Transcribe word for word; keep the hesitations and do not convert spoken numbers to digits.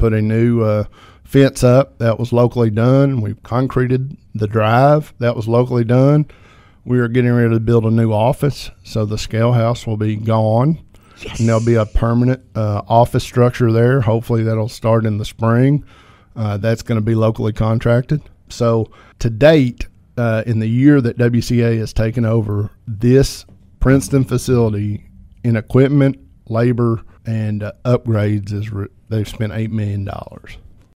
put a new uh, fence up. That was locally done. We've concreted the drive. That was locally done. We are getting ready to build a new office, so the scale house will be gone. Yes. And there'll be a permanent uh, office structure there. Hopefully that'll start in the spring. Uh, that's going to be locally contracted. So to date, uh, in the year that W C A has taken over this Princeton facility in equipment, labor, and uh, upgrades, is re- they've spent eight million dollars.